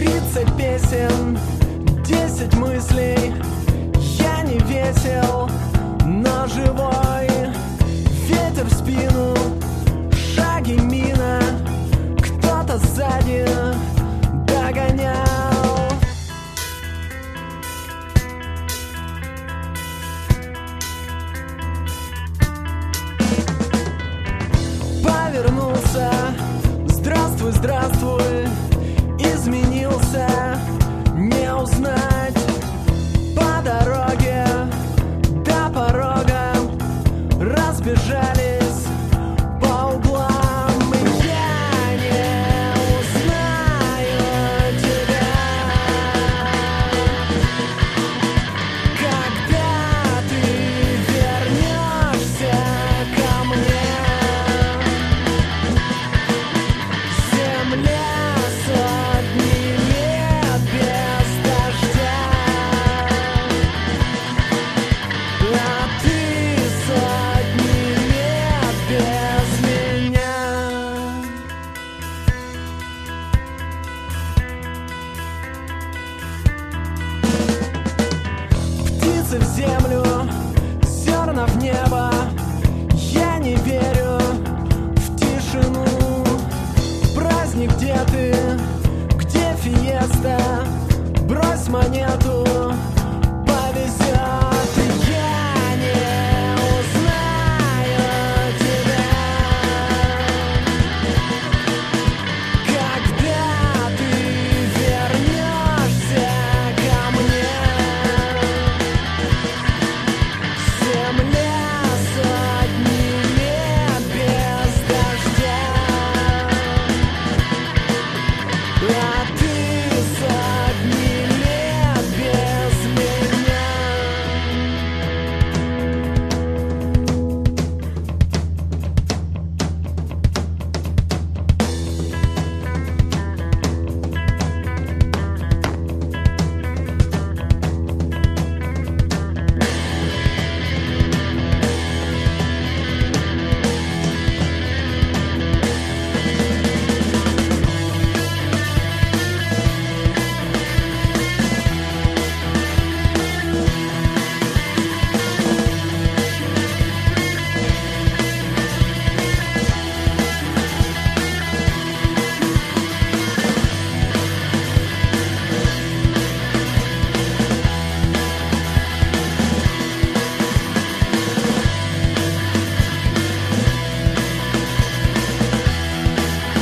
30 песен, 10 мыслей. Я не весел, но живой. Ветер в спину, шаги мина. Кто-то сзади догонял. Повернулся, здравствуй, здравствуй. Изменился, не узнать. По дороге до порога разбежались по углам. И я не узнаю тебя, когда ты вернешься ко мне. Земля сотни лет без дождя, а ты сотни лет без меня. Птицы в землю, зерна в небо. Я не верю в тишину. Праздник, где ты, где фиеста? Брось монету.